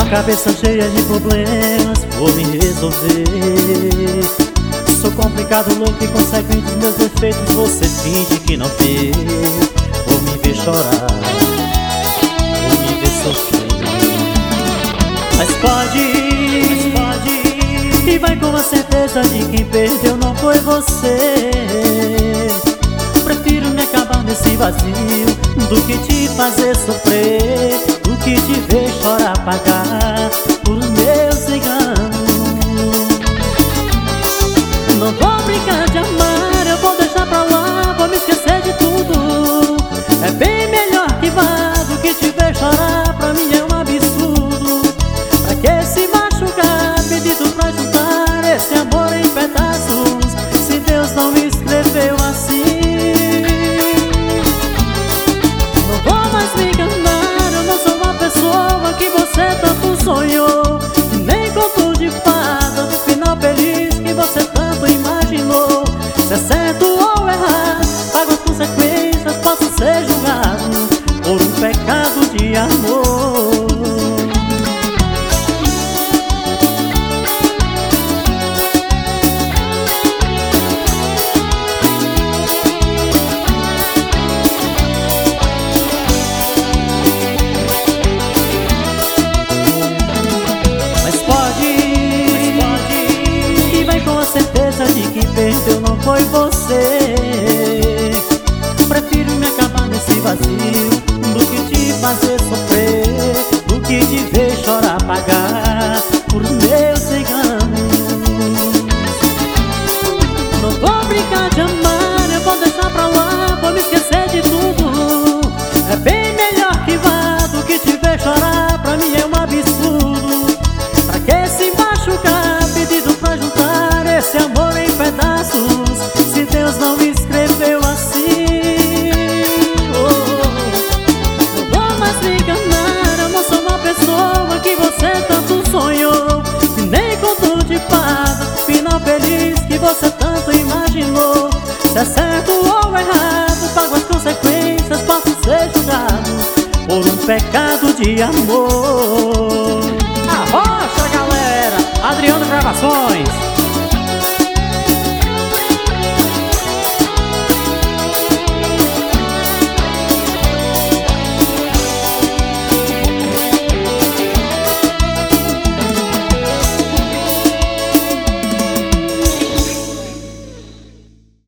Cabeça cheia de problemas, vou me resolver. Sou complicado, louco e consequente dos meus defeitos. Você finge que não vê. Vou me ver chorar, vou me ver sofrer. Mas pode, e vai com a certeza de que quem perdeu não foi você. Prefiro me acabar nesse vazio do que te fazer sofrer, do que te ver chorar, pagar por meus enganos. Não vou brincar de amar, eu vou deixar pra lá, vou me esquecer de tudo. É bem melhor que vá do que te ver chorar, pra mim é um absurdo. Pra que se machucar, pedido pra juntar esse amor em pedaços, se Deus não me escreveu assim? Não vou mais me enganar, eu não sou a pessoa que você tanto sonhou, e nem conto de fada do final feliz que você tanto imaginou. Se é certo ou errado, pago as consequências, posso ser julgado por um pecado de amor. Certeza de que perdeu não foi você. Prefiro me acabar nesse vazio do que te fazer sofrer, do que te ver chorar, pagar por meus enganos. Não vou brincar de amar, eu vou deixar pra lá, vou me esquecer de tudo. É bem melhor que vá do que te ver chorar, pra mim é um absurdo. Pra que se machucar, pedido pra juntar esse amor em pedaços, se Deus não me escreveu assim? Não vou mais me enganar, eu não sou uma pessoa que você tanto sonhou, e nem conto de fada final feliz que você tanto imaginou. Se é certo ou errado, pago as consequências, posso ser julgado por um pecado de amor. Arrocha, galera! Adriano Gravações.